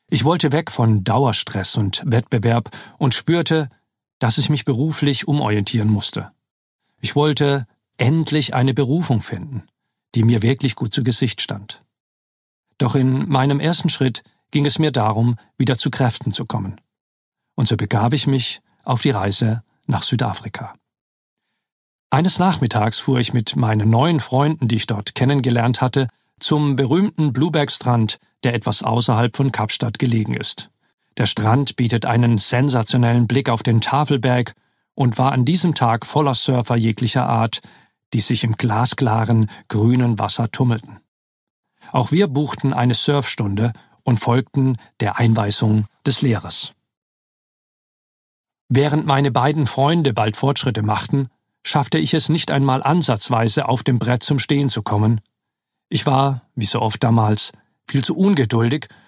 Ich wollte weg von Dauerstress und Wettbewerb und spürte, dass ich mich beruflich umorientieren musste. Ich wollte endlich eine Berufung finden, die mir wirklich gut zu Gesicht stand. Doch in meinem ersten Schritt ging es mir darum, wieder zu Kräften zu kommen. Und so begab ich mich auf die Reise nach Südafrika. Eines Nachmittags fuhr ich mit meinen neuen Freunden, die ich dort kennengelernt hatte, zum berühmten Blueberg-Strand, der etwas außerhalb von Kapstadt gelegen ist. Der Strand bietet einen sensationellen Blick auf den Tafelberg und war an diesem Tag voller Surfer jeglicher Art, die sich im glasklaren, grünen Wasser tummelten. Auch wir buchten eine Surfstunde und folgten der Einweisung des Lehrers. Während meine beiden Freunde bald Fortschritte machten, schaffte ich es nicht einmal ansatzweise auf dem Brett zum Stehen zu kommen. Ich war, wie so oft damals, viel zu ungeduldig